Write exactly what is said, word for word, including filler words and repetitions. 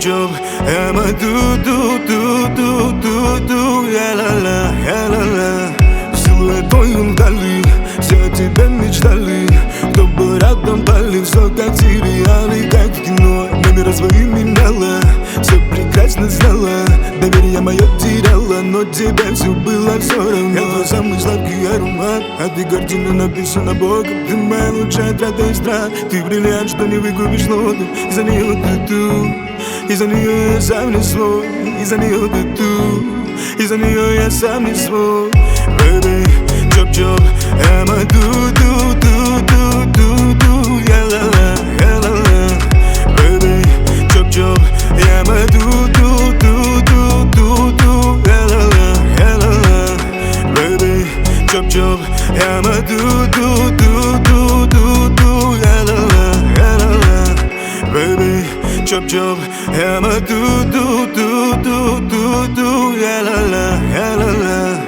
chop, I'm a do do do do do do, я ла ла, я ла ла. Силуэтой вдали, все тебя мечтали. Кто был рядом, дали все как в сериале, как в кино. Номера свои меняла, все прекрасно знала. Доверие мое теряла, но тебе все было все равно. Я твой самый сладкий аромат, а ты картина написана Богом. Ты моя лучшая трата эстрад, ты бриллиант, что не выкупишь лодом. Из-за нее ты тут, из-за нее я сам не свой. Из-за нее ты тут, из-за нее я сам не свой. Baby, chop-chop, I'm a do-do-do-do-do-do, я ла ла, я ла ла. Baby, chop-chop, I'm a do-do-do-do-do-do, я ла ла, я ла ла. Baby, chop-chop, I'm a do-do-do-do-do-do, я ла ла, я ла ла. Baby, chop-chop, I'm a do-do-do-do-do-do, я ла ла, я ла ла.